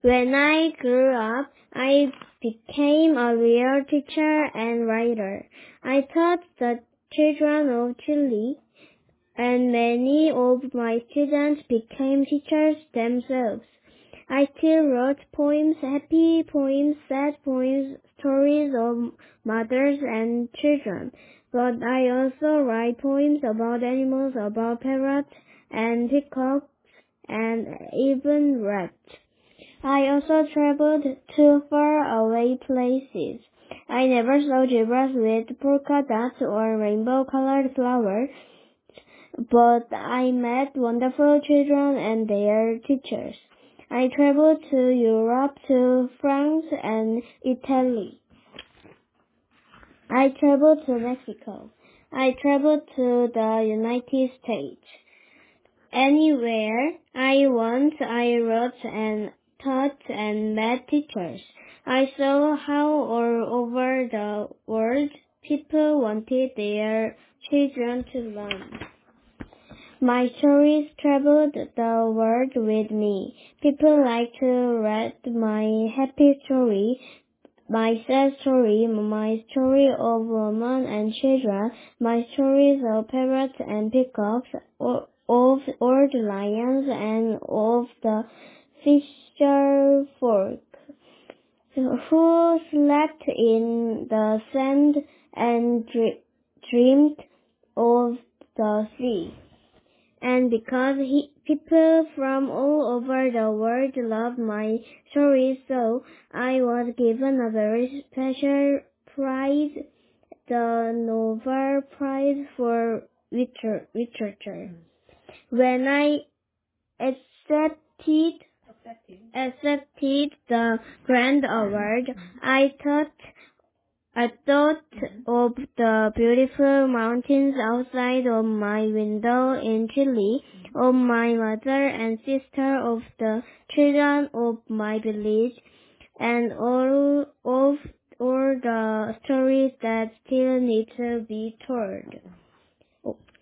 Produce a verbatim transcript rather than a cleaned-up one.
When I grew up, I became a real teacher and writer. I taught the children of Chile, and many of my students became teachers themselves. I still wrote poems, happy poems, sad poems, stories of mothers and children. But I also write poems about animals, about parrots and peacocks, and even rats. I also traveled to faraway places. I never saw zebras with polka dots or rainbow-colored flowers, but I met wonderful children and their teachers. I traveled to Europe, to France and Italy. I traveled to Mexico. I traveled to the United States. Anywhere I went, I wrote and taught and met teachers. I saw how all over the world people wanted their children to learn. My stories traveled the world with me. People like to read my happy story, my sad story, my story of women and children, my stories of parrots and peacocks, of old lions and of the fisher folk who slept in the sand and dreamed of the sea. And because he, people from all over the world loved my stories so, I was given a very special prize, the Nobel Prize for Liter- Literature. When I accepted, accepted the grand award, I thought I thought of the beautiful mountains outside of my window in Chile, of my mother and sister, of the children of my village, and all of all the stories that still need to be told.